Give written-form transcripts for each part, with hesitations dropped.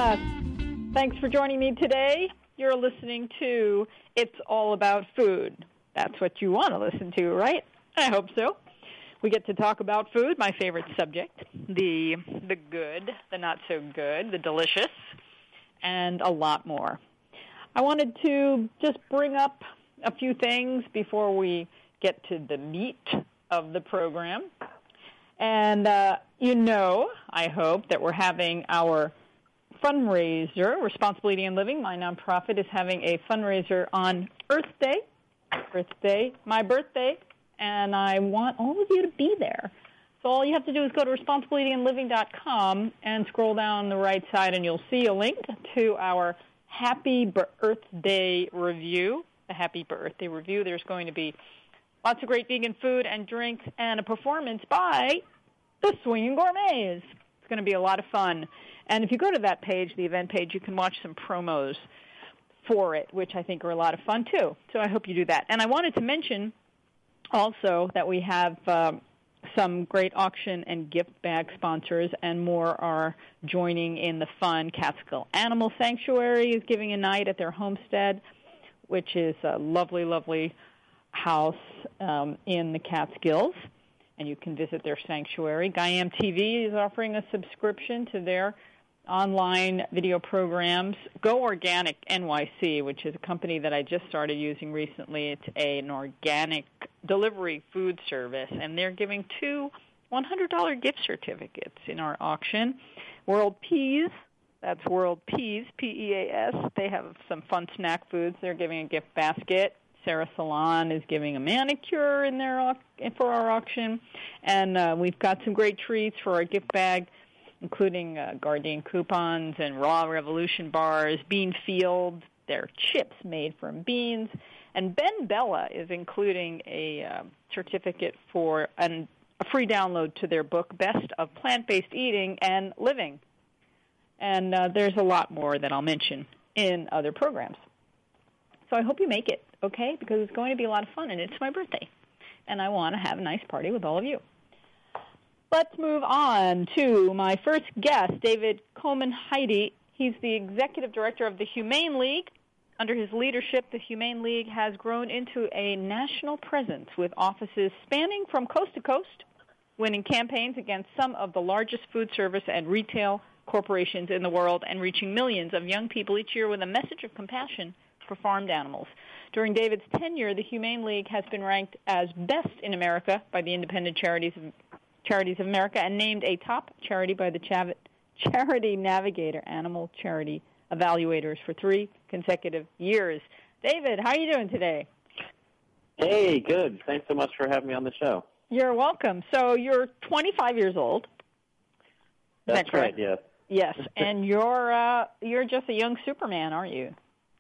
Thanks for joining me today. You're listening to It's All About Food. That's what you want to listen to, right? I hope so. We get to talk about food, my favorite subject, the good, the not so good, the delicious, and a lot more. I wanted to just bring up a few things before we get to the meat of the program. And I hope that we're having our fundraiser. Responsible Eating and Living, my nonprofit, is having a fundraiser on Earth Day, my birthday, and I want all of you to be there. So all you have to do is go to responsibleeatingandliving.com and scroll down the right side, and you'll see a link to our Happy Earth Day review. The Happy Earth Day review. There's going to be lots of great vegan food and drinks and a performance by the Swinging Gourmets. It's going to be a lot of fun. And if you go to that page, the event page, you can watch some promos for it, which I think are a lot of fun, too. So I hope you do that. And I wanted to mention also that we have some great auction and gift bag sponsors, and more are joining in the fun. Catskill Animal Sanctuary is giving a night at their homestead, which is a lovely, lovely house in the Catskills, and you can visit their sanctuary. Guyam TV is offering a subscription to their online video programs. Go Organic NYC, which is a company that I just started using recently. It's an organic delivery food service, and they're giving 2 $100 gift certificates in our auction. World Peas, that's World Peas, P-E-A-S. They have some fun snack foods. They're giving a gift basket. Sarah Salon is giving a manicure in their for our auction. And we've got some great treats for our gift bag, including Gardein coupons and Raw Revolution bars, Bean Field, their chips made from beans. And Ben Bella is including a certificate for a free download to their book, Best of Plant-Based Eating and Living. And there's a lot more that I'll mention in other programs. So I hope you make it, okay, because it's going to be a lot of fun, and it's my birthday. And I want to have a nice party with all of you. Let's move on to my first guest, David Coman-Heide. He's the executive director of the Humane League. Under his leadership, the Humane League has grown into a national presence with offices spanning from coast to coast, winning campaigns against some of the largest food service and retail corporations in the world, and reaching millions of young people each year with a message of compassion for farmed animals. During David's tenure, the Humane League has been ranked as best in America by the Independent Charities of America and named a top charity by the Charity Navigator Animal Charity Evaluators for 3 consecutive years. David, how are you doing today? Hey, good. Thanks so much for having me on the show. You're welcome. So you're 25 years old. That's right, yes. Yes, and you're just a young Superman, aren't you?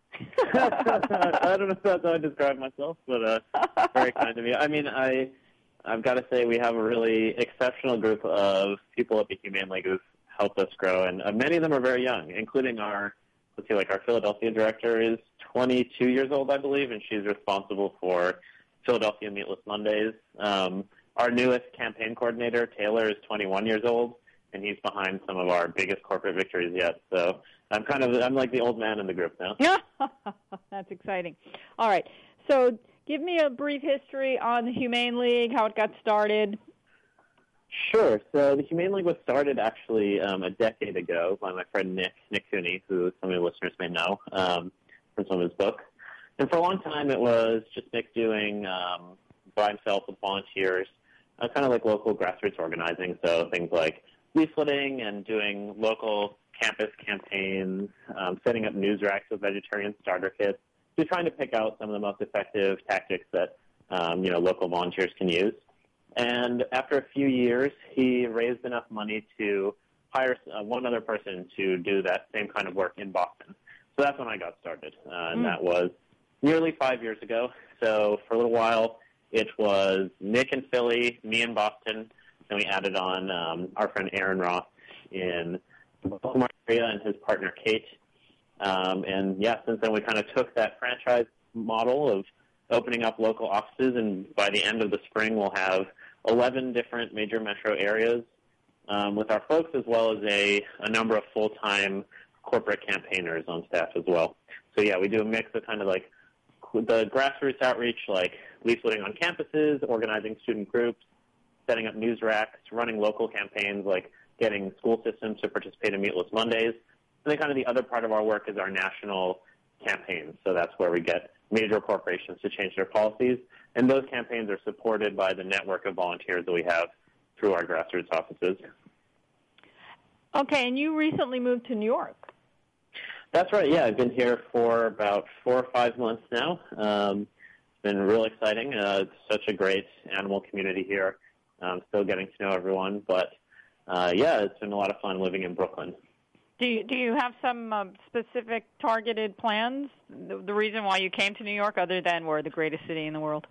I don't know if that's how I describe myself, but very kind of you. I mean, I've got to say we have a really exceptional group of people at the Humane League who've helped us grow, and many of them are very young, including our Philadelphia director is 22 years old, I believe, and she's responsible for Philadelphia Meatless Mondays. Our newest campaign coordinator, Taylor, is 21 years old, and he's behind some of our biggest corporate victories yet. So I'm like the old man in the group now. That's exciting. All right. So give me a brief history on the Humane League, how it got started. Sure. So the Humane League was started actually a decade ago by my friend Nick Cooney, who some of your listeners may know from some of his books. And for a long time it was just Nick doing by himself with volunteers, kind of like local grassroots organizing, so things like leafleting and doing local campus campaigns, setting up news racks with vegetarian starter kits, just trying to pick out some of the most effective tactics that local volunteers can use. And after a few years, he raised enough money to hire one other person to do that same kind of work in Boston. So that's when I got started, and that was nearly 5 years ago. So for a little while, it was Nick in Philly, me in Boston, and we added on our friend Aaron Ross in the Baltimore area and his partner Kate. Since then we kind of took that franchise model of opening up local offices, and by the end of the spring we'll have 11 different major metro areas with our folks, as well as a number of full-time corporate campaigners on staff as well. So yeah, we do a mix of kind of like the grassroots outreach, like leafleting on campuses, organizing student groups, setting up news racks, running local campaigns like getting school systems to participate in Meatless Mondays. And then kind of the other part of our work is our national campaigns. So that's where we get major corporations to change their policies. And those campaigns are supported by the network of volunteers that we have through our grassroots offices. Okay, and you recently moved to New York. That's right, yeah. I've been here for about 4 or 5 months now. It's been real exciting. It's such a great animal community here. I'm still getting to know everyone, but yeah, it's been a lot of fun living in Brooklyn. Do you have some specific targeted plans? The reason why you came to New York, other than we're the greatest city in the world?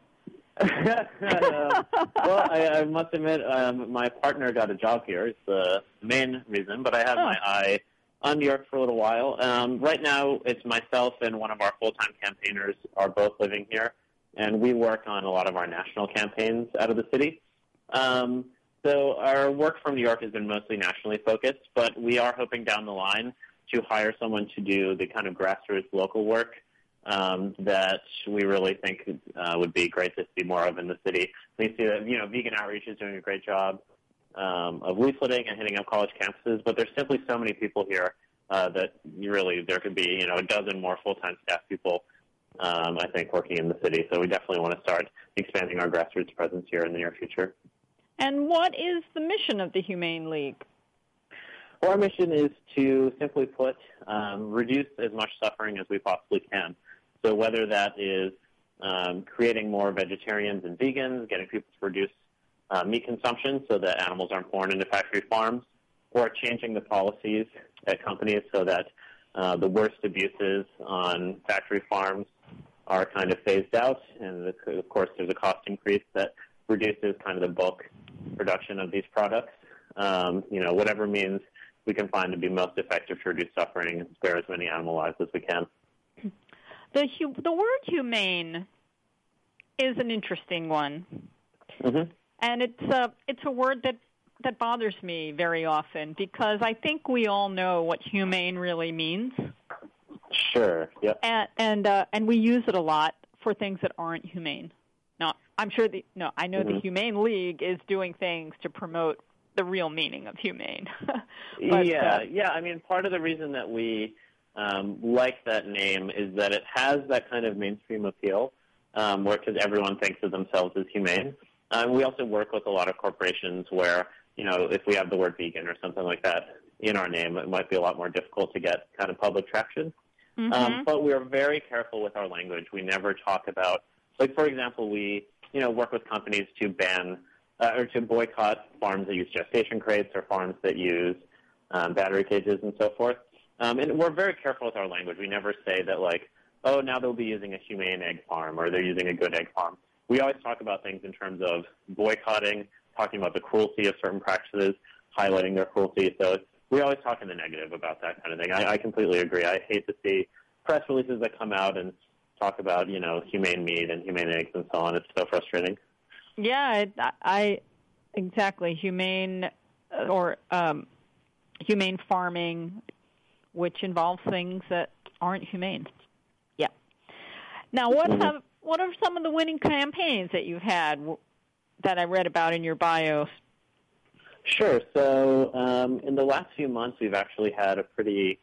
Well, I must admit, my partner got a job here. It's the main reason, but I have my eye on New York for a little while. Right now, it's myself and one of our full-time campaigners are both living here, and we work on a lot of our national campaigns out of the city. So our work from New York has been mostly nationally focused, but we are hoping down the line to hire someone to do the kind of grassroots local work that we really think would be great to see more of in the city. We see that, Vegan Outreach is doing a great job of leafleting and hitting up college campuses, but there's simply so many people here that there could be, a dozen more full-time staff people, I think, working in the city. So we definitely want to start expanding our grassroots presence here in the near future. And what is the mission of the Humane League? Well, our mission is to, simply put, reduce as much suffering as we possibly can. So whether that is creating more vegetarians and vegans, getting people to reduce meat consumption so that animals aren't born into factory farms, or changing the policies at companies so that the worst abuses on factory farms are kind of phased out. And, of course, there's a cost increase that reduces kind of the bulk production of these products. Whatever means we can find to be most effective to reduce suffering and spare as many animal lives as we can. The word humane is an interesting one. Mm-hmm. And it's a word that bothers me very often because I think we all know what humane really means. Sure. Yep. And we use it a lot for things that aren't humane. Now, I'm sure I know the Humane League is doing things to promote the real meaning of humane. But, yeah. I mean, part of the reason that we like that name is that it has that kind of mainstream appeal, because everyone thinks of themselves as humane. We also work with a lot of corporations where, if we have the word vegan or something like that in our name, it might be a lot more difficult to get kind of public traction. Mm-hmm. But we are very careful with our language. We never talk about, like, for example, we, work with companies to ban or to boycott farms that use gestation crates or farms that use battery cages and so forth. And we're very careful with our language. We never say that, like, oh, now they'll be using a humane egg farm or they're using a good egg farm. We always talk about things in terms of boycotting, talking about the cruelty of certain practices, highlighting their cruelty. So we always talk in the negative about that kind of thing. I completely agree. I hate to see press releases that come out and talk about, humane meat and humane eggs and so on. It's so frustrating. Yeah, exactly. Humane or humane farming, which involves things that aren't humane. Yeah. Now, what are some of the winning campaigns that you've had that I read about in your bios? Sure. So in the last few months, we've actually had a pretty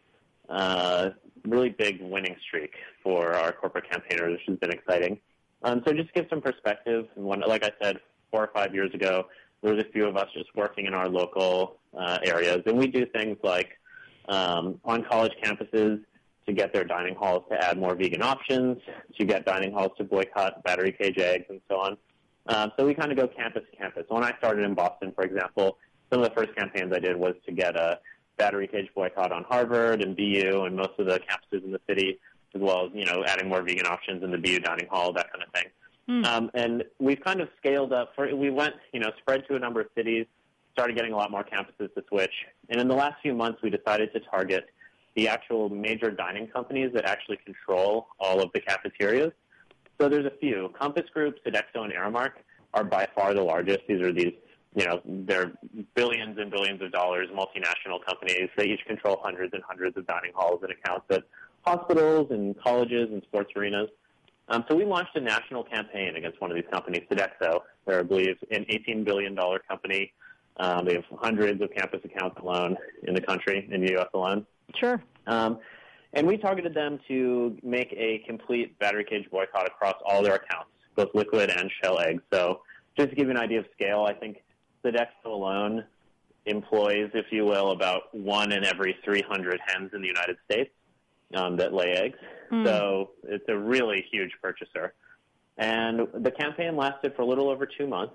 really big winning streak for our corporate campaigners, which has been exciting. So just to give some perspective, like I said, 4 or 5 years ago, there was a few of us just working in our local areas, and we do things like on college campuses to get their dining halls to add more vegan options, to get dining halls to boycott battery cage eggs, and so on. So we kind of go campus to campus. When I started in Boston, for example, some of the first campaigns I did was to get a battery cage boycott on Harvard and BU and most of the campuses in the city, as well as, adding more vegan options in the BU dining hall, that kind of thing. And we've kind of scaled up. We went, spread to a number of cities, started getting a lot more campuses to switch. And in the last few months, we decided to target the actual major dining companies that actually control all of the cafeterias. So there's a few. Compass Group, Sodexo, and Aramark are by far the largest. These are these they're billions and billions of dollars, multinational companies. They each control hundreds and hundreds of dining halls and accounts at hospitals and colleges and sports arenas. So we launched a national campaign against one of these companies, Sodexo. They're, I believe, an $18 billion company. They have hundreds of campus accounts alone in the country, in the U.S. alone. Sure. And we targeted them to make a complete battery cage boycott across all their accounts, both liquid and shell eggs. So just to give you an idea of scale, I think Sodexo alone employs, if you will, about 1 in every 300 hens in the United States that lay eggs. So it's a really huge purchaser. And the campaign lasted for a little over 2 months.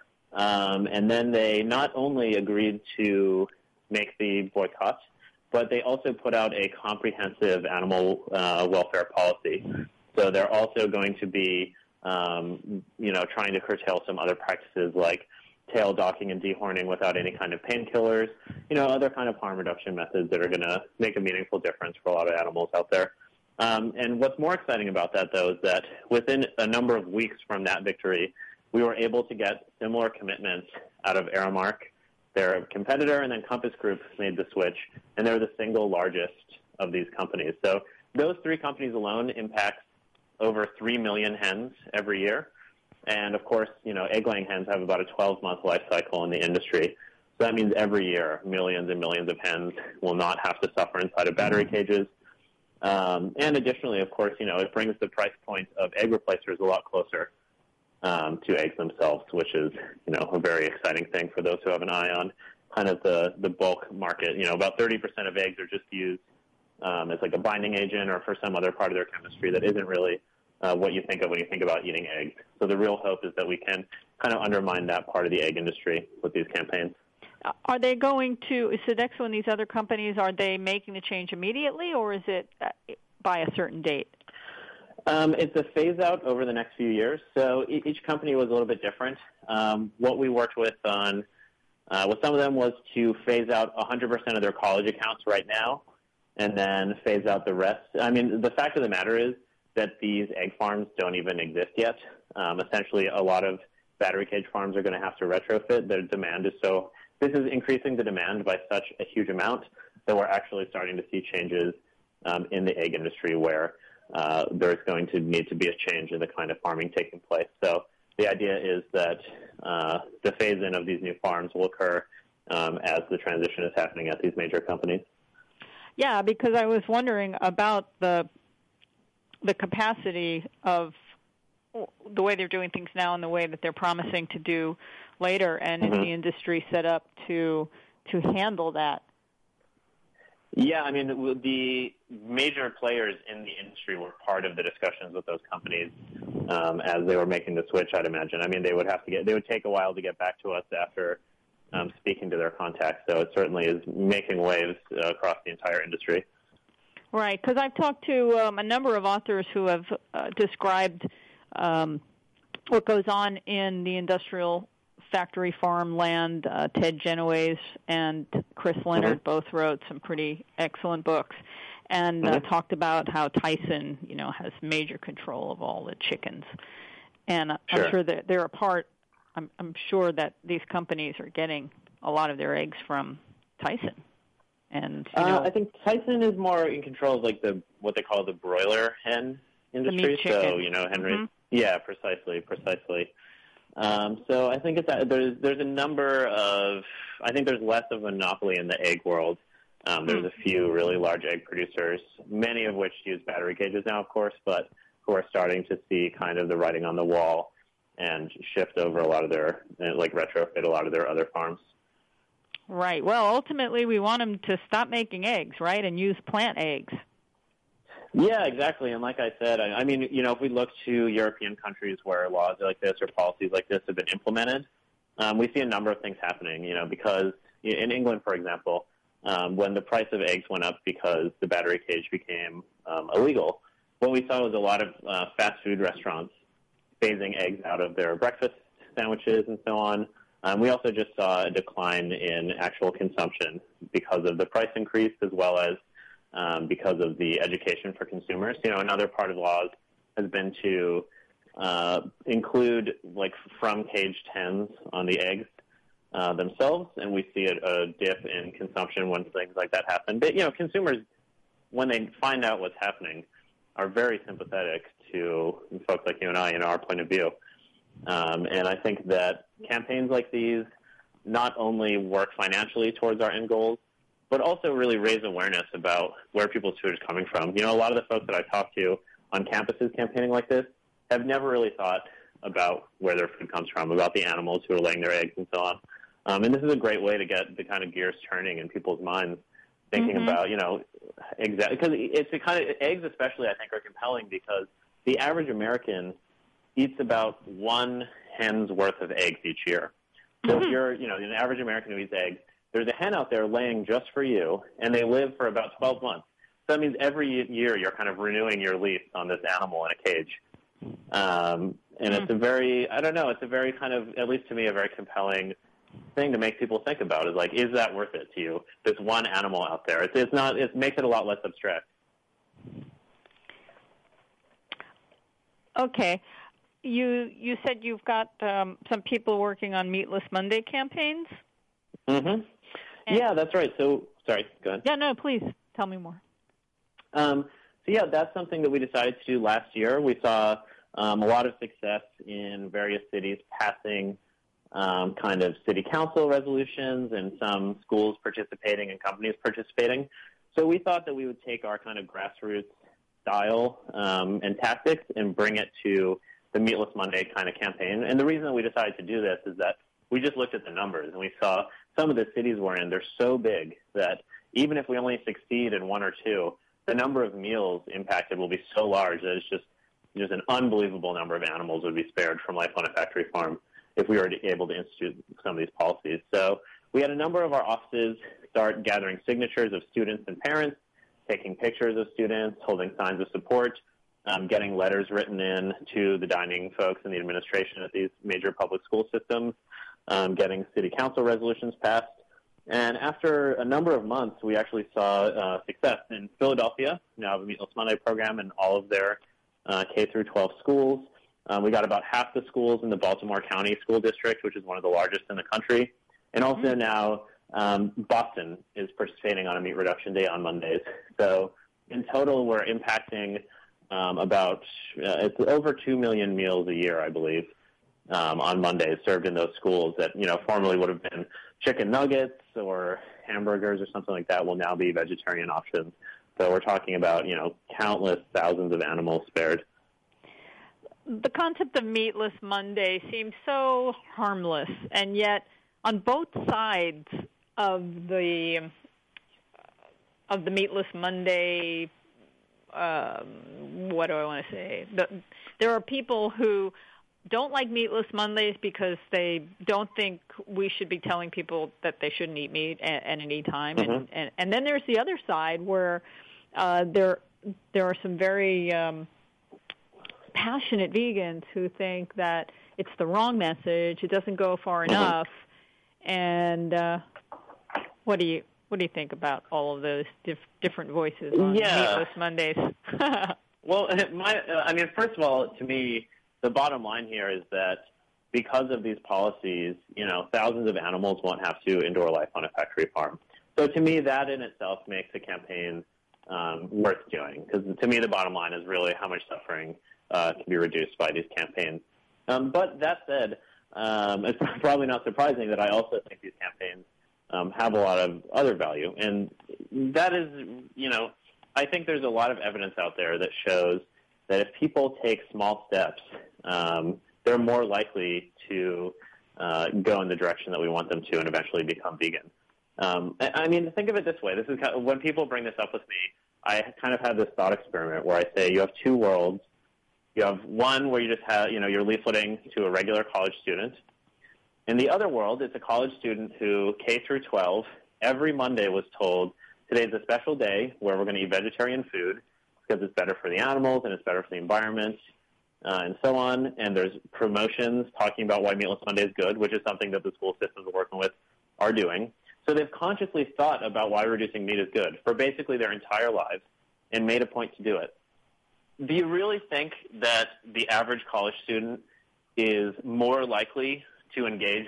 And then they not only agreed to make the boycott, but they also put out a comprehensive animal welfare policy. So they're also going to be, trying to curtail some other practices like tail docking and dehorning without any kind of painkillers, other kind of harm reduction methods that are going to make a meaningful difference for a lot of animals out there. And what's more exciting about that, though, is that within a number of weeks from that victory, we were able to get similar commitments out of Aramark, their competitor, and then Compass Group made the switch, and they're the single largest of these companies. So those 3 companies alone impact over 3 million hens every year. And, of course, egg-laying hens have about a 12-month life cycle in the industry. So that means every year millions and millions of hens will not have to suffer inside of battery cages. And additionally, of course, it brings the price point of egg replacers a lot closer to eggs themselves, which is, a very exciting thing for those who have an eye on kind of the bulk market. About 30% of eggs are just used as like a binding agent or for some other part of their chemistry that isn't really what you think of when you think about eating eggs. So the real hope is that we can kind of undermine that part of the egg industry with these campaigns. Are they going to, Sodexo and these other companies, are they making the change immediately, or is it by a certain date? It's a phase-out over the next few years. So each company was a little bit different. What we worked with on with some of them was to phase out 100% of their college accounts right now and then phase out the rest. I mean, the fact of the matter is that these egg farms don't even exist yet. Essentially, a lot of battery cage farms are going to have to retrofit. Their demand is so – this is increasing the demand by such a huge amount that we're actually starting to see changes in the egg industry where there's going to need to be a change in the kind of farming taking place. So the idea is that the phase-in of these new farms will occur as the transition is happening at these major companies. Yeah, because I was wondering about the capacity of the way they're doing things now and the way that they're promising to do later, and is the industry set up to handle that? Yeah, I mean, the major players in the industry were part of the discussions with those companies as they were making the switch, I'd imagine. I mean, they would take a while to get back to us after speaking to their contacts, so it certainly is making waves across the entire industry. Right, because I've talked to a number of authors who have described what goes on in the industrial factory farm land. Ted Genoways and Chris Leonard both wrote some pretty excellent books and talked about how Tyson, has major control of all the chickens. And I'm sure that they're a part. I'm sure that these companies are getting a lot of their eggs from Tyson. And I think Tyson is more in control of like what they call the broiler hen industry. The meat chicken. So Henry. Yeah, precisely. So I think there's a number of. I think there's less of a monopoly in the egg world. There's a few really large egg producers, many of which use battery cages now, of course, but who are starting to see kind of the writing on the wall and shift over a lot of their, retrofit a lot of their other farms. Right. Well, ultimately, we want them to stop making eggs, right, and use plant eggs. Yeah, exactly. And like I said, I mean, if we look to European countries where laws like this or policies like this have been implemented, we see a number of things happening, because in England, for example, when the price of eggs went up because the battery cage became illegal, what we saw was a lot of fast food restaurants phasing eggs out of their breakfast sandwiches and so on. We also just saw a decline in actual consumption because of the price increase as well as because of the education for consumers. Another part of laws has been to include, from caged hens on the eggs. themselves, and we see a dip in consumption when things like that happen. But, consumers, when they find out what's happening, are very sympathetic to folks like you and I, our point of view. And I think that campaigns like these not only work financially towards our end goals, but also really raise awareness about where people's food is coming from. A lot of the folks that I talk to on campuses campaigning like this have never really thought about where their food comes from, about the animals who are laying their eggs and so on. And this is a great way to get the kind of gears turning in people's minds, thinking about, exactly, because it's the kind of, eggs especially, I think, are compelling because the average American eats about one hen's worth of eggs each year. So if you're, an average American who eats eggs, there's a hen out there laying just for you, and they live for about 12 months. So that means every year you're kind of renewing your lease on this animal in a cage. And it's a very, it's a very kind of, at least to me, a very compelling thing to make people think about is like, is that worth it to you? This one animal out there. It's not, it makes it a lot less abstract. Okay. You said you've got some people working on Meatless Monday campaigns? Mm-hmm. Yeah, that's right. So, sorry, go ahead. Yeah, no, please tell me more. That's something that we decided to do last year. We saw a lot of success in various cities passing kind of city council resolutions and some schools participating and companies participating. So we thought that we would take our kind of grassroots style and tactics and bring it to the Meatless Monday kind of campaign. And the reason that we decided to do this is that we just looked at the numbers and we saw some of the cities we're in, they're so big that even if we only succeed in one or two, the number of meals impacted will be so large that it's just an unbelievable number of animals would be spared from life on a factory farm if we were able to institute some of these policies. So we had a number of our offices start gathering signatures of students and parents, taking pictures of students, holding signs of support, getting letters written in to the dining folks and the administration at these major public school systems, getting city council resolutions passed. And after a number of months, we actually saw success in Philadelphia. Now have a Meatless Monday program in all of their K through 12 schools. We got about half the schools in the Baltimore County School District, which is one of the largest in the country. And also now Boston is participating on a meat reduction day on Mondays. So in total, we're impacting it's over 2 million meals a year, I believe, on Mondays served in those schools that, formerly would have been chicken nuggets or hamburgers or something like that will now be vegetarian options. So we're talking about, countless thousands of animals spared. The concept of Meatless Monday seems so harmless, and yet on both sides of the Meatless Monday, what do I want to say? There are people who don't like Meatless Mondays because they don't think we should be telling people that they shouldn't eat meat at any time. Mm-hmm. And then there's the other side where there are some very passionate vegans who think that it's the wrong message, it doesn't go far enough. And what do you think about all of those different voices on Meatless Mondays? Well, first of all, to me, the bottom line here is that because of these policies, thousands of animals won't have to endure life on a factory farm. So to me, that in itself makes a campaign worth doing, because to me, the bottom line is really how much suffering can be reduced by these campaigns. But that said, it's probably not surprising that I also think these campaigns have a lot of other value. And that is, I think there's a lot of evidence out there that shows that if people take small steps, they're more likely to go in the direction that we want them to and eventually become vegan. Think of it this way. This is kind of, when people bring this up with me, I kind of have this thought experiment where I say you have two worlds. You have one where you just have, you're leafleting to a regular college student. In the other world, it's a college student who, K through 12, every Monday was told, today's a special day where we're going to eat vegetarian food because it's better for the animals and it's better for the environment, and so on. And there's promotions talking about why Meatless Monday is good, which is something that the school systems we're working with are doing. So they've consciously thought about why reducing meat is good for basically their entire lives and made a point to do it. Do you really think that the average college student is more likely to engage with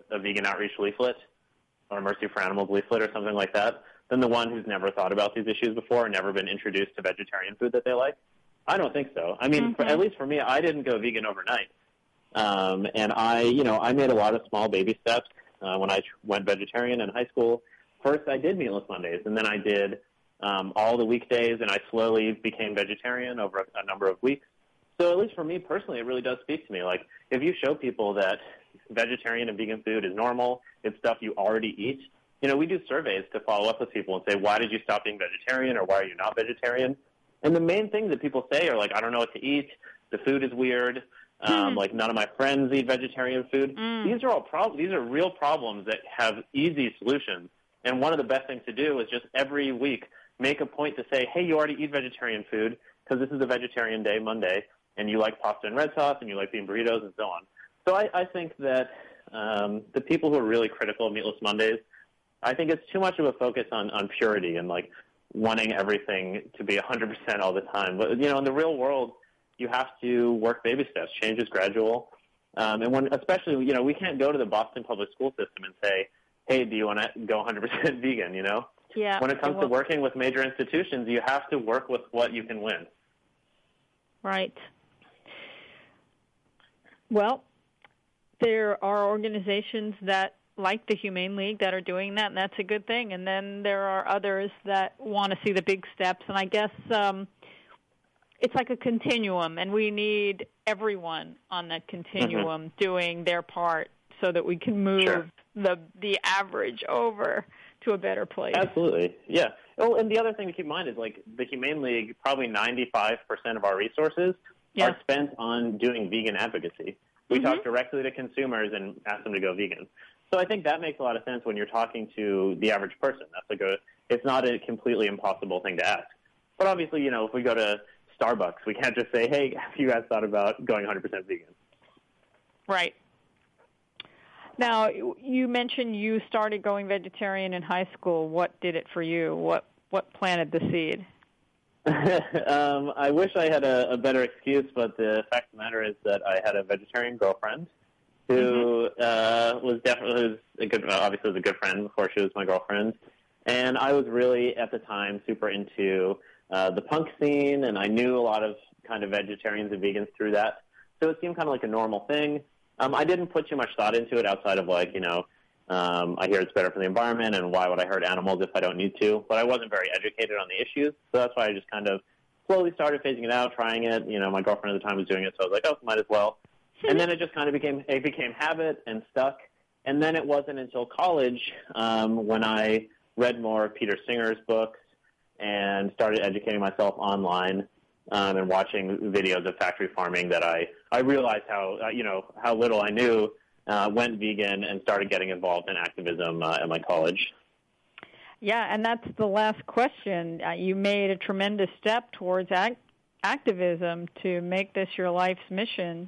a vegan outreach leaflet or a Mercy for Animals leaflet or something like that than the one who's never thought about these issues before and never been introduced to vegetarian food that they like? I don't think so. I mean, at least for me, I didn't go vegan overnight. And I made a lot of small baby steps when I went vegetarian in high school. First, I did meatless Mondays, and then I did all the weekdays, and I slowly became vegetarian over a number of weeks. So at least for me personally, it really does speak to me. Like, if you show people that vegetarian and vegan food is normal, it's stuff you already eat, we do surveys to follow up with people and say, why did you stop being vegetarian, or why are you not vegetarian? And the main things that people say are like, I don't know what to eat, the food is weird, like none of my friends eat vegetarian food. These are all problems. These are real problems that have easy solutions. And one of the best things to do is just every week make a point to say, hey, you already eat vegetarian food because this is a vegetarian day, Monday, and you like pasta and red sauce and you like bean burritos and so on. So I think that the people who are really critical of Meatless Mondays, I think it's too much of a focus on purity and like wanting everything to be 100% all the time. But, in the real world, you have to work baby steps. Change is gradual. And when, especially, we can't go to the Boston public school system and say, hey, do you want to go 100% vegan, Yeah. When it comes to working with major institutions, you have to work with what you can win. Right. Well, there are organizations that, like the Humane League, that are doing that, and that's a good thing. And then there are others that want to see the big steps. And I guess it's like a continuum, and we need everyone on that continuum doing their part so that we can move the average over to a better place. Absolutely, yeah. Oh, and the other thing to keep in mind is, like, the Humane League, probably 95% of our resources are spent on doing vegan advocacy. We talk directly to consumers and ask them to go vegan. So I think that makes a lot of sense when you're talking to the average person. It's not a completely impossible thing to ask. But obviously, if we go to Starbucks, we can't just say, hey, have you guys thought about going 100% vegan? Right. Now, you mentioned you started going vegetarian in high school. What did it for you? What planted the seed? I wish I had a better excuse, but the fact of the matter is that I had a vegetarian girlfriend who was definitely obviously was a good friend before she was my girlfriend. And I was really, at the time, super into the punk scene, and I knew a lot of kind of vegetarians and vegans through that. So it seemed kind of like a normal thing. I didn't put too much thought into it outside of, like, I hear it's better for the environment, and why would I hurt animals if I don't need to? But I wasn't very educated on the issues, so that's why I just kind of slowly started phasing it out, trying it. My girlfriend at the time was doing it, so I was like, oh, might as well. And then it just kind of became habit and stuck. And then it wasn't until college when I read more of Peter Singer's books and started educating myself online and watching videos of factory farming that I realized how little I knew, went vegan and started getting involved in activism at my college. Yeah, and that's the last question. You made a tremendous step towards activism to make this your life's mission.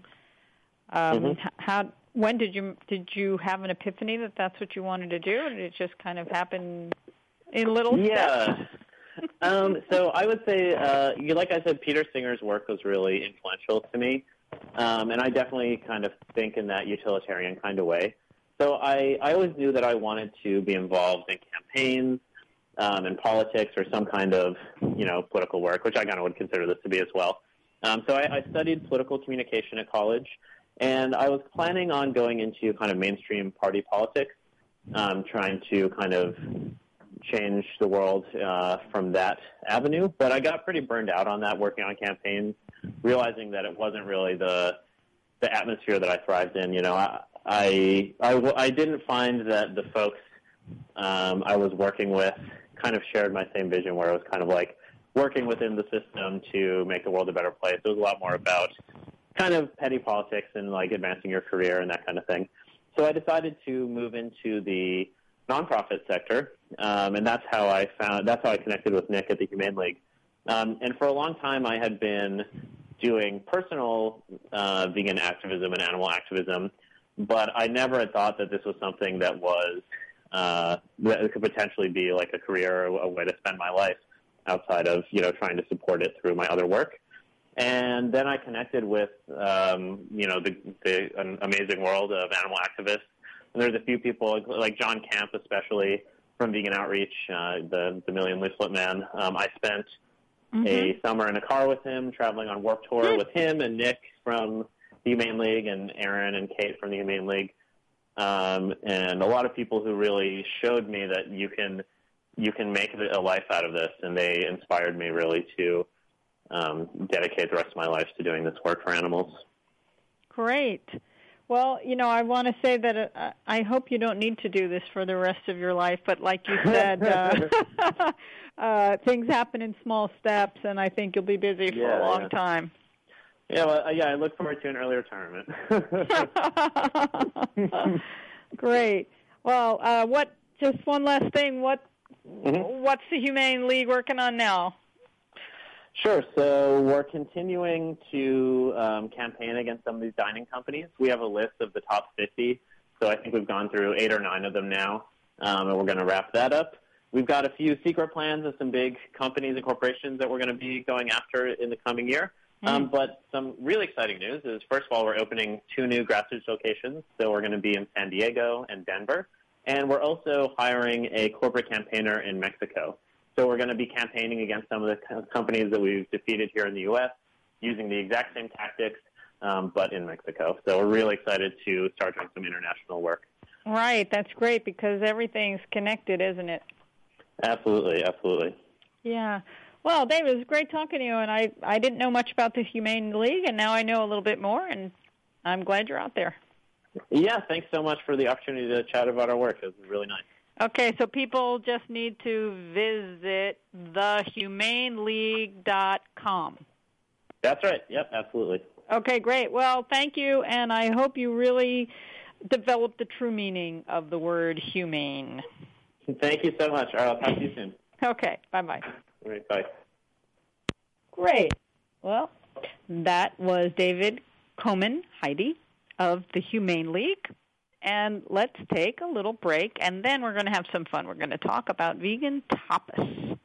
When did you have an epiphany that that's what you wanted to do, or did it just kind of happen in little steps? So I would say, like I said, Peter Singer's work was really influential to me, and I definitely kind of think in that utilitarian kind of way. So I always knew that I wanted to be involved in campaigns and politics or some kind of, political work, which I kind of would consider this to be as well. So I studied political communication at college, and I was planning on going into kind of mainstream party politics, trying to kind of change the world from that avenue. But I got pretty burned out on that, working on campaigns, realizing that it wasn't really the atmosphere that I thrived in. I didn't find that the folks I was working with kind of shared my same vision, where it was kind of like working within the system to make the world a better place. It was a lot more about kind of petty politics and like advancing your career and that kind of thing. So I decided to move into the nonprofit sector, and that's how I connected with Nick at the Humane League. And for a long time, I had been doing personal vegan activism and animal activism, but I never had thought that this was something that was that could potentially be like a career or a way to spend my life outside of trying to support it through my other work. And then I connected with the amazing world of animal activists And there's a few people, like John Camp especially, from Vegan Outreach, the Million Leaflet Man. I spent a summer in a car with him, traveling on Warped Tour with him and Nick from the Humane League and Aaron and Kate from the Humane League. And a lot of people who really showed me that you can make a life out of this, and they inspired me really to dedicate the rest of my life to doing this work for animals. Great. Well, I want to say that I hope you don't need to do this for the rest of your life, but like you said, things happen in small steps, and I think you'll be busy for a long time. Yeah, I look forward to an early retirement. Great. Well, just one last thing, what's the Humane League working on now? Sure. So we're continuing to campaign against some of these dining companies. We have a list of the top 50, so I think we've gone through 8 or 9 of them now, and we're going to wrap that up. We've got a few secret plans of some big companies and corporations that we're going to be going after in the coming year. But some really exciting news is, first of all, we're opening 2 new grassroots locations. So we're going to be in San Diego and Denver. And we're also hiring a corporate campaigner in Mexico. So we're going to be campaigning against some of the companies that we've defeated here in the U.S. using the exact same tactics, but in Mexico. So we're really excited to start doing some international work. Right. That's great because everything's connected, isn't it? Absolutely. Absolutely. Yeah. Well, David, it was great talking to you, and I didn't know much about the Humane League, and now I know a little bit more, and I'm glad you're out there. Yeah, thanks so much for the opportunity to chat about our work. It was really nice. Okay, so people just need to visit thehumaneleague.com. That's right. Yep, absolutely. Okay, great. Well, thank you, and I hope you really develop the true meaning of the word humane. Thank you so much. All right, I'll talk to you soon. Okay, bye-bye. All right, bye. Great. Well, that was David Komen Heidi of the Humane League. And let's take a little break, and then we're going to have some fun. We're going to talk about vegan tapas.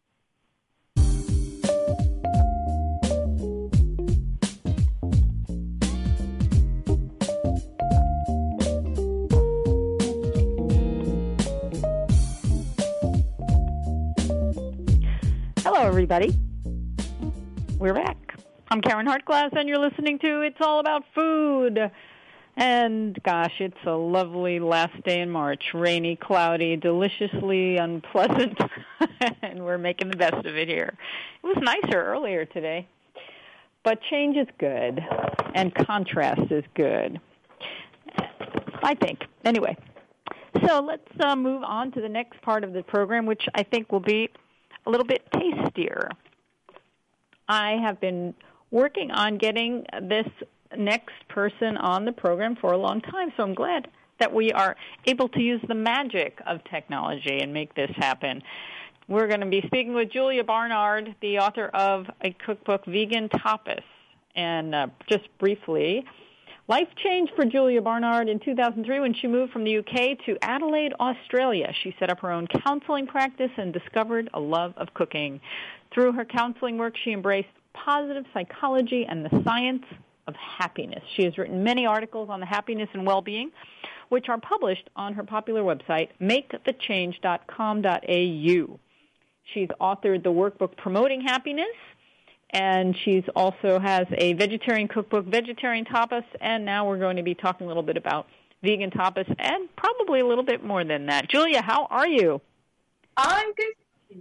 Hello, everybody. We're back. I'm Karen Hartglass, and you're listening to It's All About Food. And, gosh, it's a lovely last day in March. Rainy, cloudy, deliciously unpleasant, and we're making the best of it here. It was nicer earlier today, but change is good, and contrast is good, I think. Anyway, so let's move on to the next part of the program, which I think will be a little bit tastier. I have been working on getting this next person on the program for a long time, so I'm glad that we are able to use the magic of technology and make this happen. We're going to be speaking with Julia Barnard, the author of a cookbook, Vegan Tapas. And just briefly, life changed for Julia Barnard in 2003 when she moved from the UK to Adelaide, Australia. She set up her own counseling practice and discovered a love of cooking. Through her counseling work, she embraced positive psychology and the science of happiness. She has written many articles on the happiness and well-being, which are published on her popular website, makethechange.com.au. She's authored the workbook Promoting Happiness, and she's also has a vegetarian cookbook, Vegetarian Tapas, and now we're going to be talking a little bit about vegan tapas and probably a little bit more than that. Julia, how are you? I'm good.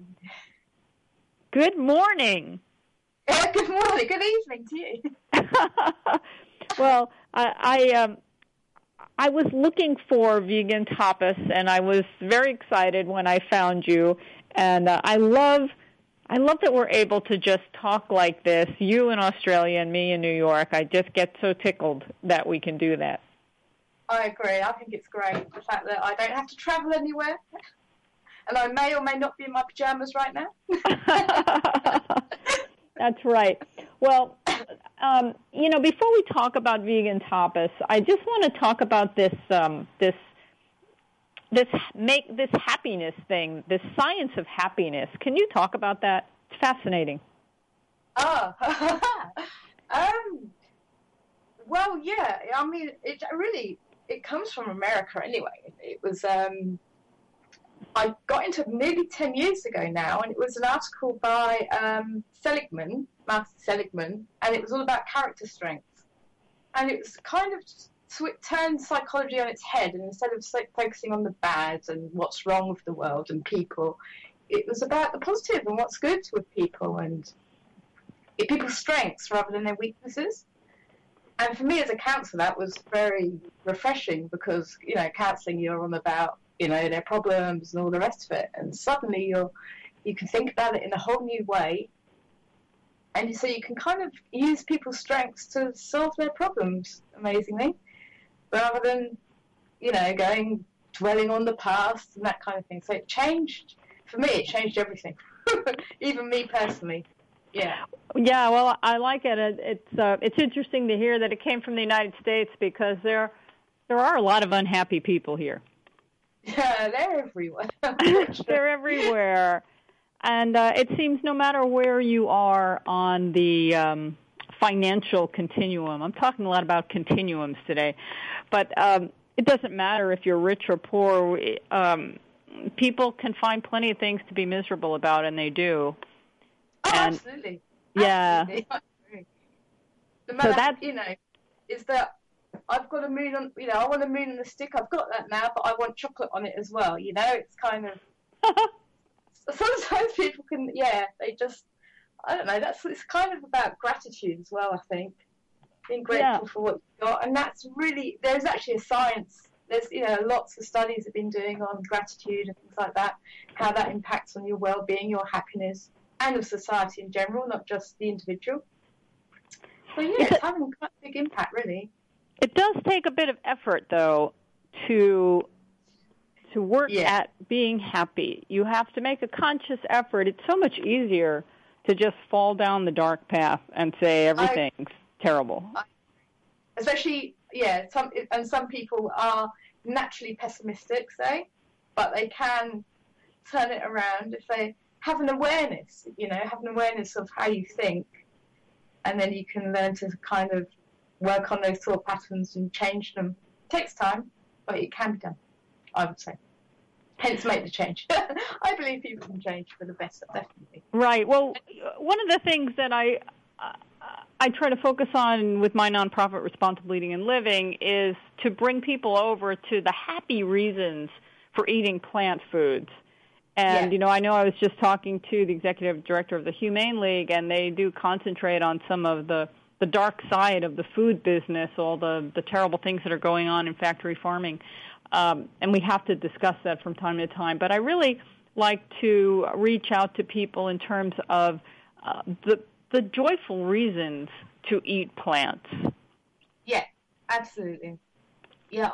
Good morning. Good morning. Good evening to you. Well, I was looking for vegan tapas, and I was very excited when I found you. And I love that we're able to just talk like this, you in Australia and me in New York. I just get so tickled that we can do that. I agree. I think it's great, the fact that I don't have to travel anywhere. And I may or may not be in my pajamas right now. That's right. Well, before we talk about vegan tapas, I just want to talk about this happiness thing, this science of happiness. Can you talk about that? It's fascinating. Oh, well, yeah. I mean, it really it comes from America anyway. It was, I got into it nearly 10 years ago now, and it was an article by Seligman, Martin Seligman, and it was all about character strength. And it was kind of turned psychology on its head, and instead of focusing on the bad and what's wrong with the world and people, it was about the positive and what's good with people and people's strengths rather than their weaknesses. And for me as a counsellor, that was very refreshing because, you know, counselling, you're on about, you know, their problems and all the rest of it. And suddenly you can think about it in a whole new way. And so you can kind of use people's strengths to solve their problems, amazingly, rather than, you know, dwelling on the past and that kind of thing. So it changed, for me, it changed everything, even me personally. Yeah. Yeah, well, I like it. It's interesting to hear that it came from the United States because there are a lot of unhappy people here. Yeah, they're everywhere. They're everywhere. And it seems no matter where you are on the financial continuum, I'm talking a lot about continuums today, but it doesn't matter if you're rich or poor. People can find plenty of things to be miserable about, and they do. Oh, and, absolutely. Yeah. Absolutely. No matter, so that's, you know, is that I've got a moon on, you know, I want a moon on the stick. I've got that now, but I want chocolate on it as well. You know, it's kind of, sometimes people can, they just, I don't know, it's kind of about gratitude as well, I think. Being grateful for what you've got. And that's really, there's actually a science. There's, you know, lots of studies have been doing on gratitude and things like that, how that impacts on your well-being, your happiness, and of society in general, not just the individual. So, yeah, it's having quite a big impact, really. It does take a bit of effort, though, to work at being happy. You have to make a conscious effort. It's so much easier to just fall down the dark path and say everything's terrible. Especially, some people are naturally pessimistic, say, but they can turn it around if they have an awareness, you know, of how you think, and then you can learn to kind of work on those thought patterns and change them. It takes time, but it can be done, I would say. Hence, make the change. I believe people can change for the better, definitely. Right. Well, one of the things that I try to focus on with my nonprofit, Responsible Eating and Living, is to bring people over to the happy reasons for eating plant foods. And, you know, I was just talking to the executive director of the Humane League, and they do concentrate on some of the dark side of the food business, all the terrible things that are going on in factory farming. And we have to discuss that from time to time. But I really like to reach out to people in terms of the joyful reasons to eat plants. Yeah, absolutely. Yeah,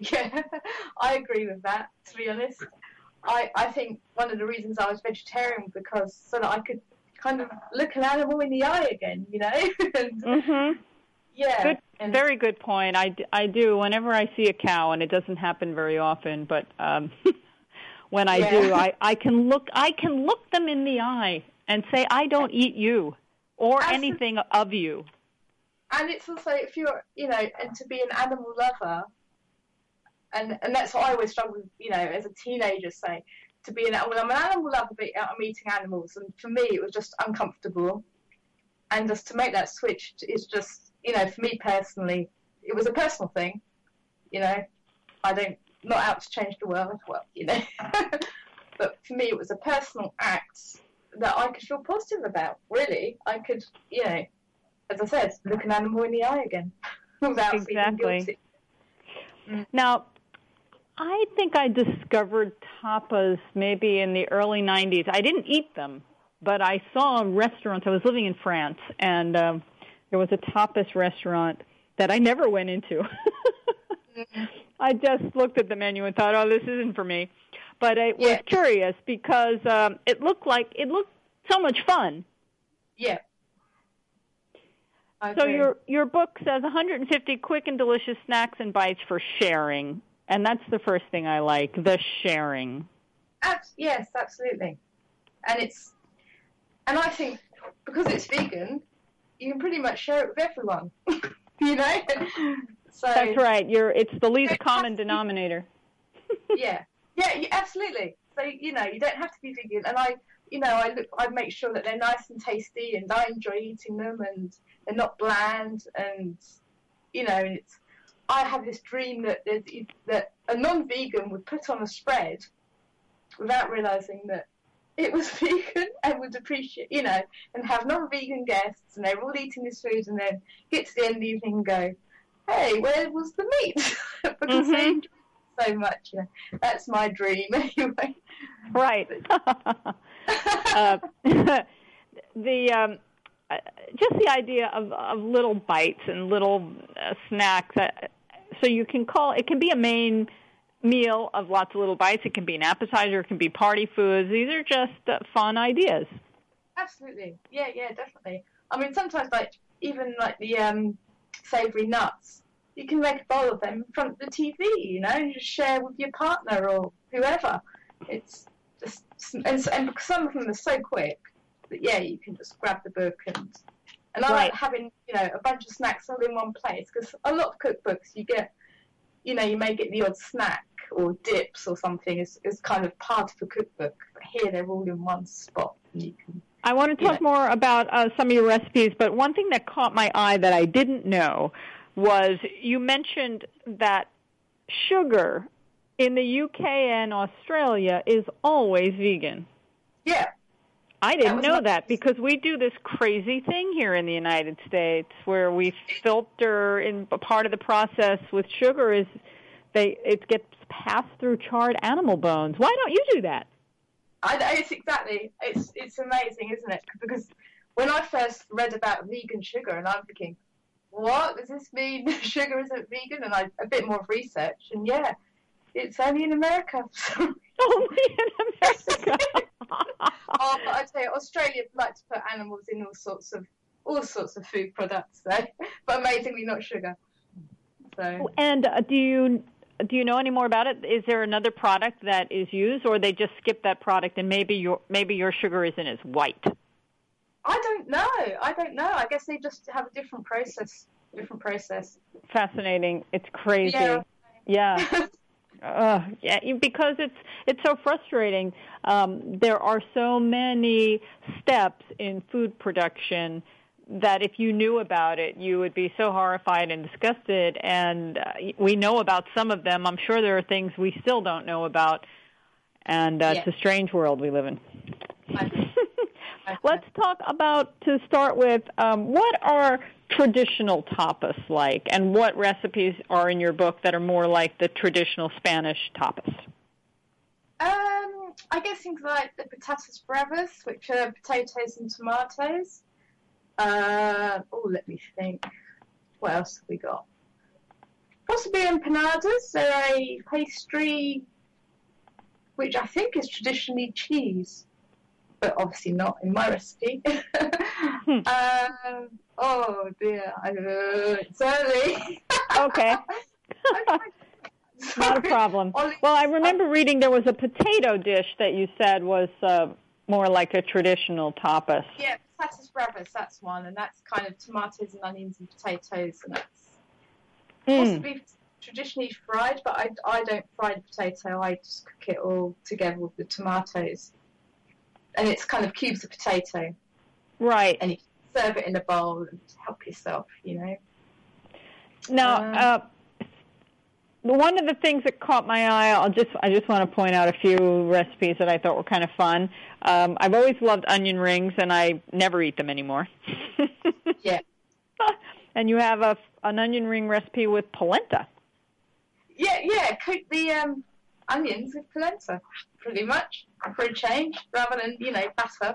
I agree with that, to be honest. I think one of the reasons I was vegetarian because so that I could kind of look an animal in the eye again, you know? Yeah. Very good point. I do. Whenever I see a cow, and it doesn't happen very often, but when I do, I can look them in the eye and say, I don't eat you or anything of you. And it's also, if you're, you know, and to be an animal lover, and that's what I always struggled with, you know, as a teenager, say, to be I'm an animal lover, but I'm eating animals, and for me it was just uncomfortable. And just to make that switch is just, you know, for me personally, it was a personal thing, you know. Not out to change the world, well, you know. But for me it was a personal act that I could feel positive about, really. I could, you know, as I said, look an animal in the eye again without feeling guilty. Now, I think I discovered tapas maybe in the early 90s. I didn't eat them, but I saw restaurants. I was living in France, and there was a tapas restaurant that I never went into. I just looked at the menu and thought, oh, this isn't for me. But I was curious because it looked so much fun. Yeah. So your book says 150 quick and delicious snacks and bites for sharing. And that's the first thing I like, the sharing. Yes, absolutely. And I think because it's vegan, you can pretty much share it with everyone, you know? So that's right. It's the least common denominator. yeah, absolutely. So you don't have to be vegan, and I make sure that they're nice and tasty, and I enjoy eating them, and they're not bland, and I have this dream that a non-vegan would put on a spread without realizing that it was vegan and would appreciate, and have non-vegan guests, and they're all eating this food, and then get to the end of the evening and go, hey, where was the meat? Because they enjoy it so much. That's my dream anyway. Right. Just the idea of little bites and little snacks. So you can it can be a main meal of lots of little bites. It can be an appetizer. It can be party foods. These are just fun ideas. Absolutely. Yeah, definitely. I mean, sometimes even the savoury nuts, you can make a bowl of them in front of the TV, and just share with your partner or whoever. It's just, and because some of them are so quick that, you can just grab the book and I like having, a bunch of snacks all in one place, because a lot of cookbooks you get, you may get the odd snack or dips or something as kind of part of a cookbook, but here they're all in one spot. And you can, I want to talk more about some of your recipes, but one thing that caught my eye that I didn't know was you mentioned that sugar in the UK and Australia is always vegan. Yeah. I didn't know that, because we do this crazy thing here in the United States where we filter, in part of the process with sugar is it gets passed through charred animal bones. Why don't you do that? It's amazing, isn't it? Because when I first read about vegan sugar, and I'm thinking, what does this mean? Sugar isn't vegan? And a bit more of research, and it's only in America. Only in America. But I tell you, Australia like to put animals in all sorts of food products, so, but amazingly not sugar. So. And do you know any more about it? Is there another product that is used, or they just skip that product and maybe your sugar isn't as white? I don't know. I guess they just have a different process. Fascinating. It's crazy. Yeah. Because it's so frustrating. There are so many steps in food production that if you knew about it, you would be so horrified and disgusted. And we know about some of them. I'm sure there are things we still don't know about. And it's a strange world we live in. Let's talk about, to start with, what are traditional tapas like, and what recipes are in your book that are more like the traditional Spanish tapas? I guess things like the patatas bravas, which are potatoes and tomatoes. Let me think. What else have we got? Possibly empanadas. They're a pastry which I think is traditionally cheese, but obviously not in my recipe. Oh dear, it's early. Okay. Not a problem. Well, I remember reading there was a potato dish that you said was more like a traditional tapas. Yeah, patatas bravas, that's one, and that's kind of tomatoes and onions and potatoes, and that's possibly traditionally fried, but I don't fry the potato. I just cook it all together with the tomatoes. And it's kind of cubes of potato. Right. And you serve it in a bowl and help yourself, Now, one of the things that caught my eye, I just want to point out a few recipes that I thought were kind of fun. I've always loved onion rings, and I never eat them anymore. Yeah. And you have an onion ring recipe with polenta. Yeah. Coat the onions with polenta, pretty much, for a change, rather than, batter.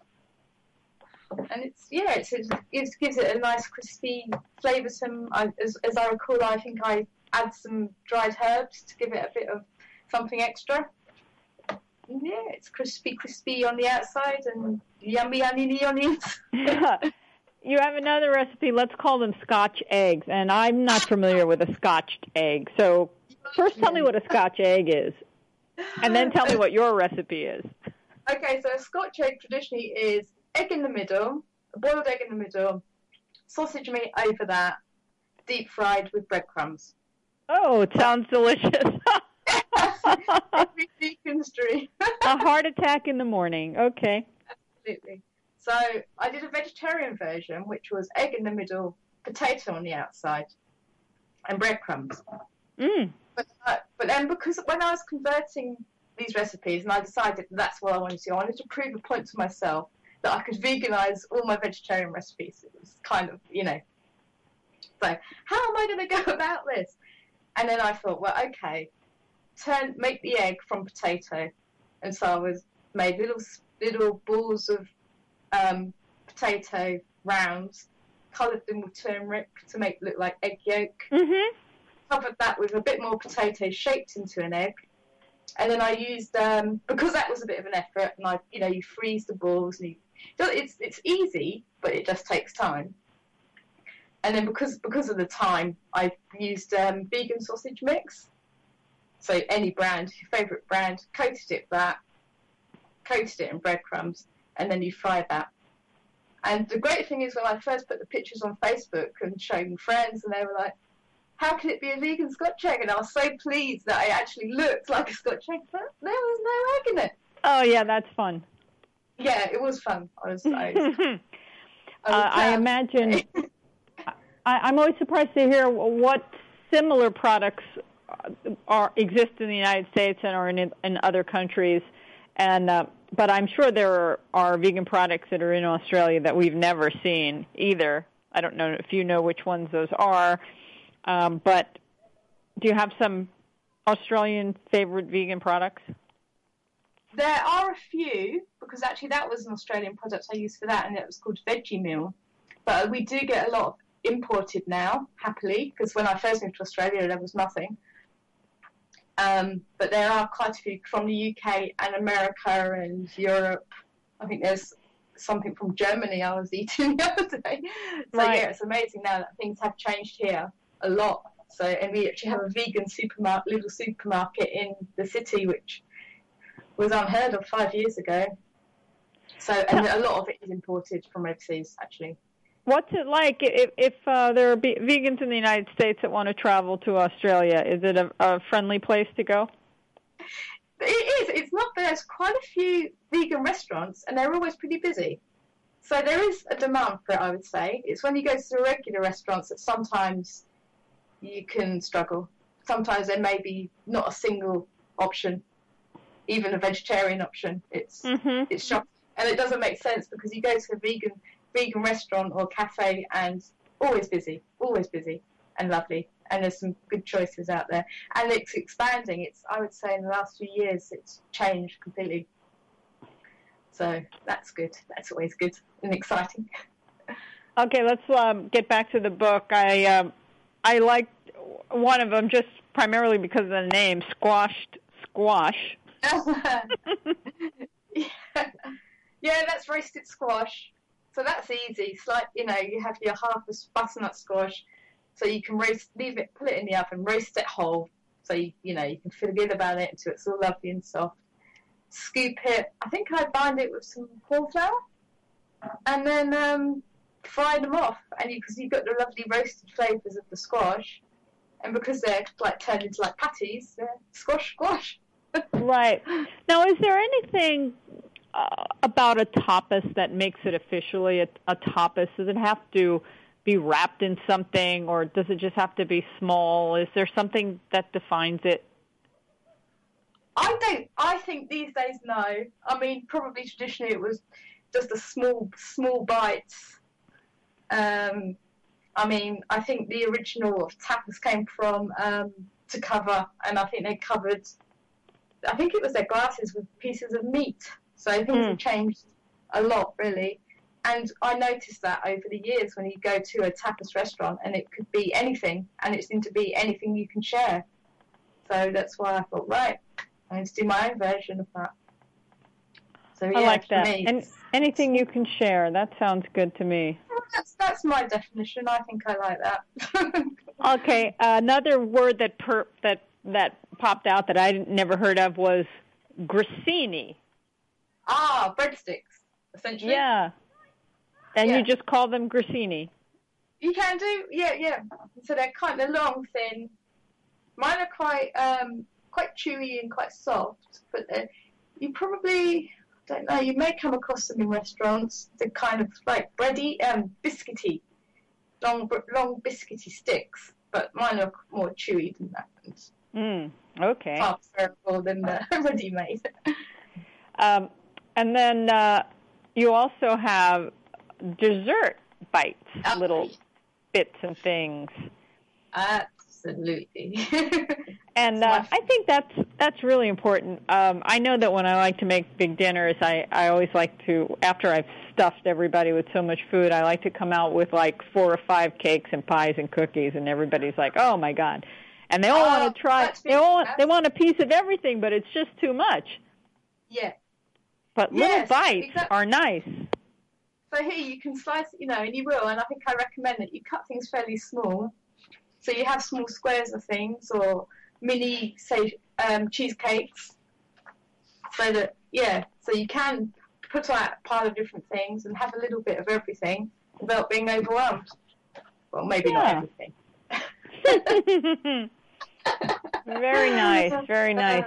And it gives it a nice crispy flavour. As I recall, I think I add some dried herbs to give it a bit of something extra. And it's crispy on the outside and yummy onions. You have another recipe. Let's call them Scotch eggs, and I'm not familiar with a Scotched egg. So first, tell me what a Scotch egg is, and then tell me what your recipe is. Okay, so a Scotch egg traditionally is egg in the middle, a boiled egg in the middle, sausage meat over that, deep fried with breadcrumbs. Oh, it sounds delicious. Every vegan's dream. A heart attack in the morning. Okay. Absolutely. So I did a vegetarian version, which was egg in the middle, potato on the outside, and breadcrumbs. But then, because when I was converting these recipes, and I decided that's what I wanted to do, I wanted to prove a point to myself that I could veganize all my vegetarian recipes. It was kind of, so how am I going to go about this? And then I thought, well, okay, make the egg from potato. And so I made little balls of potato rounds, coloured them with turmeric to make it look like egg yolk. Mm-hmm. Covered that with a bit more potato shaped into an egg. And then I used, because that was a bit of an effort, and you freeze the balls. And it's easy, but it just takes time. And then because of the time, I used vegan sausage mix. So any brand, your favourite brand, coated it in breadcrumbs, and then you fry that. And the great thing is when I first put the pictures on Facebook and showing friends, and they were like, how can it be a vegan Scotch egg? And I was so pleased that it actually looked like a Scotch egg, but there was no egg in it. Oh, yeah, that's fun. Yeah, it was fun. I imagine... I'm always surprised to hear what similar products exist in the United States and are in other countries, but I'm sure there are vegan products that are in Australia that we've never seen either. I don't know if you know which ones those are, but do you have some Australian favorite vegan products? There are a few, because actually that was an Australian product I used for that, and it was called Veggie Meal. But we do get a lot of imported now, happily, because when I first moved to Australia there was nothing. But there are quite a few from the UK and America and Europe. I think there's something from Germany I was eating the other day. So right. Yeah, it's amazing now that things have changed here a lot. So, and we actually have a vegan little supermarket in the city, which was unheard of 5 years ago. So, and a lot of it is imported from overseas, actually. What's it like if there are vegans in the United States that want to travel to Australia? Is it a friendly place to go? It is. It's not. There's quite a few vegan restaurants, and they're always pretty busy. So there is a demand for it, I would say. It's when you go to the regular restaurants that sometimes you can struggle. Sometimes there may be not a single option, even a vegetarian option. It's shocking. And it doesn't make sense because you go to a vegan restaurant or cafe and always busy and lovely, and there's some good choices out there, and it's expanding. I would say in the last few years it's changed completely, so that's good. That's always good and exciting. Okay, let's get back to the book. I liked one of them just primarily because of the name, Squashed Squash. Yeah, that's roasted squash. So that's easy. It's like, you have your half a butternut squash, so you can put it in the oven, roast it whole, so you can forget about it until it's all lovely and soft. Scoop it. I think I bind it with some corn flour, and then fry them off. And because you've got the lovely roasted flavours of the squash, and because they're turned into patties, they're squash. Right. Now, is there anything about a tapas that makes it officially a tapas? Does it have to be wrapped in something, or does it just have to be small? Is there something that defines it? I think these days, no. I mean, probably traditionally it was just a small bites. I mean, I think the original of tapas came from Te Kava, and I think they covered, I think it was their glasses with pieces of meat. So things have changed a lot, really. And I noticed that over the years when you go to a tapas restaurant, and it could be anything, and it seemed to be anything you can share. So that's why I thought, right, I need to do my own version of that. So yeah, I like that. And anything you can share, that sounds good to me. Well, that's my definition. I think I like that. Okay, another word that popped out that I never heard of was grissini. Ah, breadsticks, essentially. Yeah. And you just call them grissini. You can do, yeah. So they're kind of long, thin. Mine are quite chewy and quite soft, but you probably, I don't know, you may come across them in restaurants. They're kind of like bready, biscuity, long biscuity sticks, but mine are more chewy than that. Okay. Far preferable than the ready-made. And then you also have dessert bites, little bits and things. Absolutely. And I think that's really important. I know that when I like to make big dinners, I always like to, after I've stuffed everybody with so much food, I like to come out with like 4 or 5 cakes and pies and cookies, and everybody's like, "Oh my God!" And they all want to try. They want a piece of everything, but it's just too much. Yeah. But little bites are nice. So here you can slice, and you will, and I think I recommend that you cut things fairly small. So you have small squares of things or mini, say, cheesecakes. So that, so you can put out a pile of different things and have a little bit of everything without being overwhelmed. Well, maybe not everything. Very nice, very nice.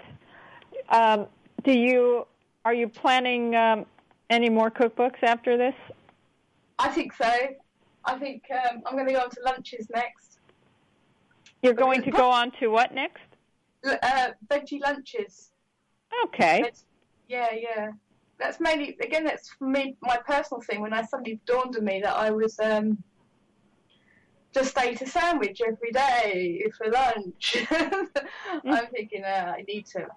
Are you planning any more cookbooks after this? I think so. I think I'm going to go on to lunches next. You're going to go on to what next? Veggie lunches. Okay. Yeah. That's mainly, again, that's for me, my personal thing, when suddenly dawned on me that I was just ate a sandwich every day for lunch. I'm thinking, I need to,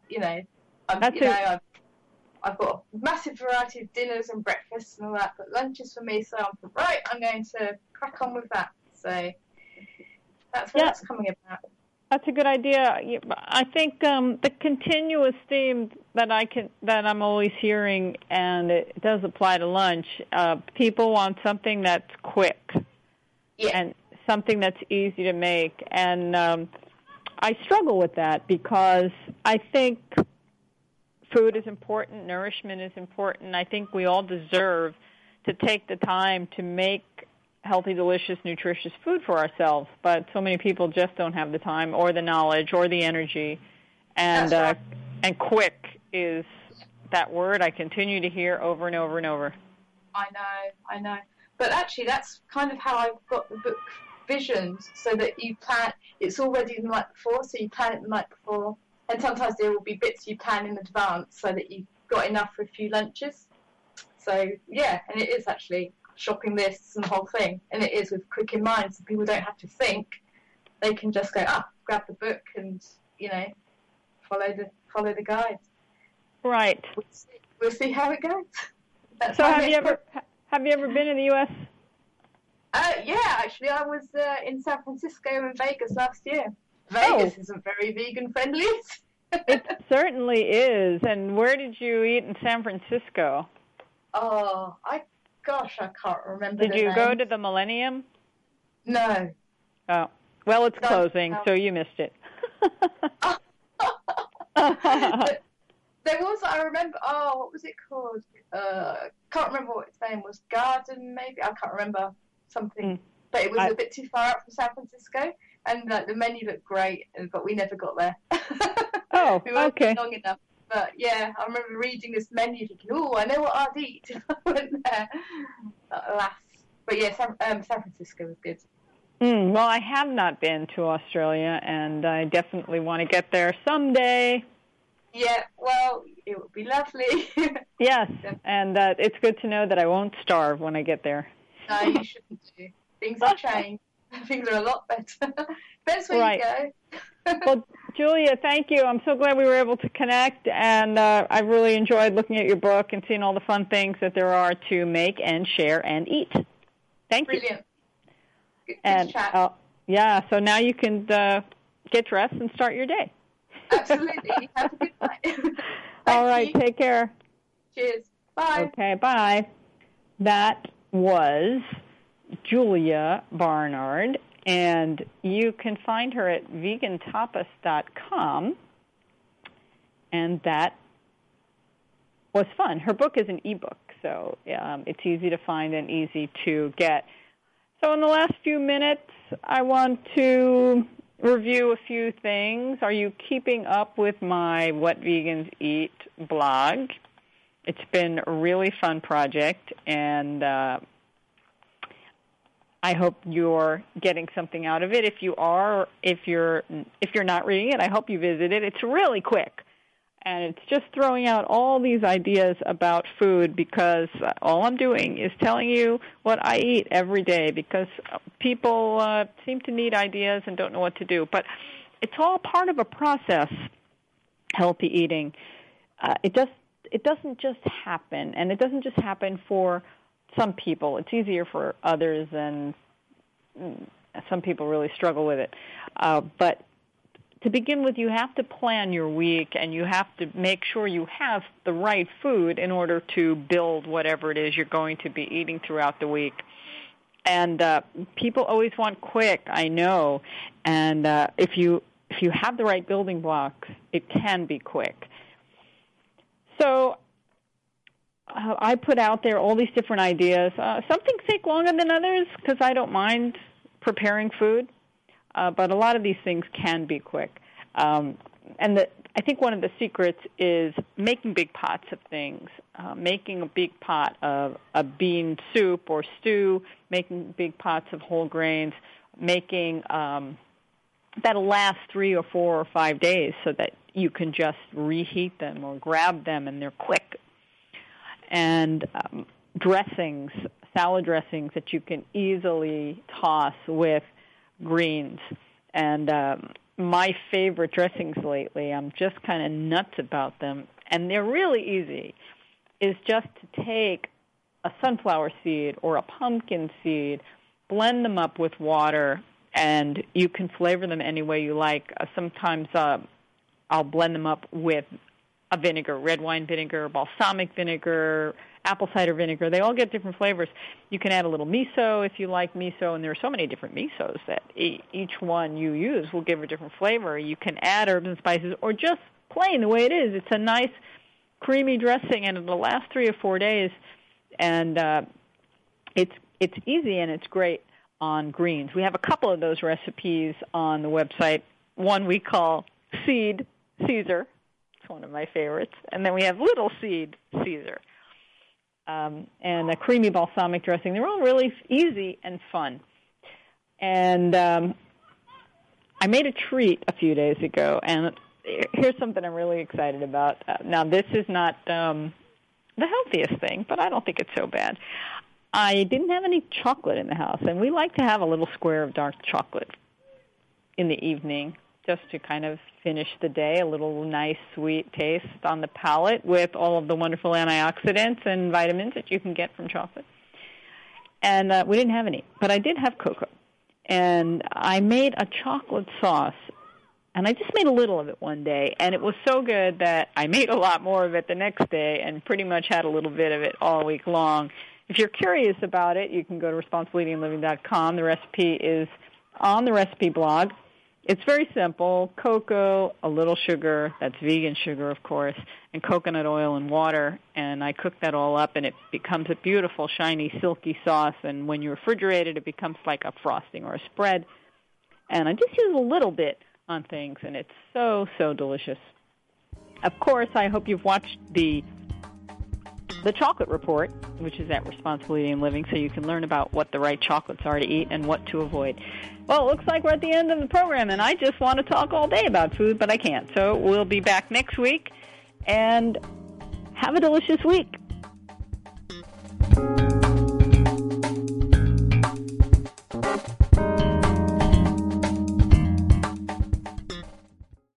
I've got a massive variety of dinners and breakfasts and all that, but lunch is for me, so I'm going to crack on with that. So that's what that's coming about. That's a good idea. I think the continuous theme that I'm always hearing, and it does apply to lunch, people want something that's quick and something that's easy to make. And I struggle with that because I think food is important, nourishment is important. I think we all deserve to take the time to make healthy, delicious, nutritious food for ourselves, but so many people just don't have the time or the knowledge or the energy. And and quick is that word I continue to hear over and over and over. I know. But actually, that's kind of how I got the book Visions, so that you plan. It's all ready the night before, so you plan it the night before. And sometimes there will be bits you plan in advance so that you've got enough for a few lunches. So, yeah, and it is actually shopping lists and the whole thing. And it is with quick in mind, so people don't have to think. They can just go, grab the book and, follow the guide. Right. We'll see how it goes. So have you ever been in the U.S.? Yeah, actually, I was in San Francisco and Vegas last year. Vegas isn't very vegan friendly. It certainly is. And where did you eat in San Francisco? Oh, I can't remember. Did you go to the Millennium? No. Oh, well, it's closing, so you missed it. There was, I remember, what was it called? Can't remember what its name was. Garden, maybe? I can't remember. Something. But it was a bit too far out from San Francisco. And the menu looked great, but we never got there. Oh, we weren't okay. long enough. But yeah, I remember reading this menu, thinking, I know what I'd eat if I went there. Alas. But yeah, San Francisco was good. Well, I have not been to Australia, and I definitely want to get there someday. Yeah, well, it would be lovely. Yes, and it's good to know that I won't starve when I get there. No, you shouldn't do. Things have changed. Things are a lot better. Depends where you go. Well, Julia, thank you. I'm so glad we were able to connect, and I really enjoyed looking at your book and seeing all the fun things that there are to make and share and eat. Thank you. Brilliant. Good chat. Yeah, so now you can get dressed and start your day. Absolutely. Have a good night. All right, take care. Cheers. Bye. Okay, bye. That was Julia Barnard, and you can find her at vegantapas.com, and that was fun. Her book is an ebook, so it's easy to find and easy to get. So in the last few minutes, I want to review a few things. Are you keeping up with my What Vegans Eat blog? It's been a really fun project, and I hope you're getting something out of it. If you are, if you're not reading it, I hope you visit it. It's really quick. And it's just throwing out all these ideas about food, because all I'm doing is telling you what I eat every day, because people seem to need ideas and don't know what to do. But it's all part of a process, healthy eating. It doesn't just happen, and it doesn't just happen for some people. It's easier for others, and some people really struggle with it. But to begin with, you have to plan your week, and you have to make sure you have the right food in order to build whatever it is you're going to be eating throughout the week. And people always want quick, I know. And if you have the right building blocks, it can be quick. So I put out there all these different ideas. Some things take longer than others, because I don't mind preparing food. But a lot of these things can be quick. I think one of the secrets is making big pots of things, making a big pot of a bean soup or stew, making big pots of whole grains, making that'll last 3 or 4 or 5 days, so that you can just reheat them or grab them, and they're quick. And dressings, salad dressings that you can easily toss with greens. And my favorite dressings lately, I'm just kind of nuts about them, and they're really easy, is just to take a sunflower seed or a pumpkin seed, blend them up with water, and you can flavor them any way you like. Sometimes I'll blend them up with a vinegar, red wine vinegar, balsamic vinegar, apple cider vinegar. They all get different flavors. You can add a little miso if you like miso, and there are so many different misos that each one you use will give a different flavor. You can add herbs and spices, or just plain the way it is. It's a nice creamy dressing, and it'll last 3 or 4 days. And it's easy, and it's great on greens. We have a couple of those recipes on the website. One we call Seed Caesar. It's one of my favorites. And then we have Little Seed Caesar. And a creamy balsamic dressing. They're all really easy and fun. And I made a treat a few days ago, and here's something I'm really excited about. Now, this is not the healthiest thing, but I don't think it's so bad. I didn't have any chocolate in the house, and we like to have a little square of dark chocolate in the evening, just to kind of finish the day, a little nice sweet taste on the palate with all of the wonderful antioxidants and vitamins that you can get from chocolate. And we didn't have any, but I did have cocoa. And I made a chocolate sauce, and I just made a little of it one day, and it was so good that I made a lot more of it the next day and pretty much had a little bit of it all week long. If you're curious about it, you can go to responsibleeatingliving.com. The recipe is on the recipe blog. It's very simple: cocoa, a little sugar, that's vegan sugar, of course, and coconut oil and water. And I cook that all up, and it becomes a beautiful, shiny, silky sauce. And when you refrigerate it, it becomes like a frosting or a spread. And I just use a little bit on things, and it's so, so delicious. Of course, I hope you've watched the chocolate report, which is at Responsible Eating and Living, so you can learn about what the right chocolates are to eat and what to avoid. Well, it looks like we're at the end of the program, and I just want to talk all day about food, but I can't. So we'll be back next week, and have a delicious week.